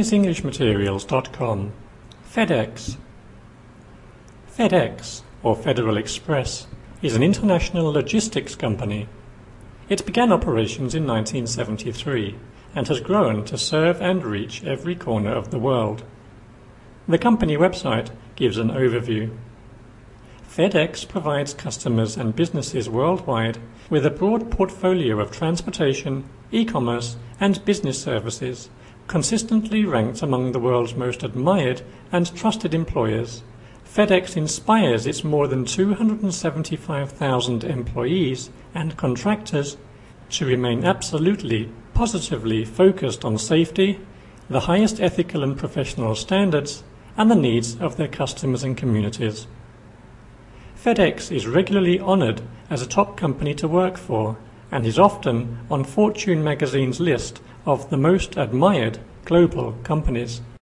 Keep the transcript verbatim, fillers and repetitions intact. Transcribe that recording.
business english materials dot com. FedEx. FedEx, or Federal Express, is an international logistics company. It began operations in nineteen seventy-three and has grown to serve and reach every corner of the world. The company website gives an overview. FedEx provides customers and businesses worldwide with a broad portfolio of transportation, e-commerce, and business services, consistently ranked among the world's most admired and trusted employers. FedEx inspires its more than two hundred seventy-five thousand employees and contractors to remain absolutely, positively focused on safety, the highest ethical and professional standards, and the needs of their customers and communities. FedEx is regularly honored as a top company to work for and is often on Fortune magazine's list of the most admired global companies.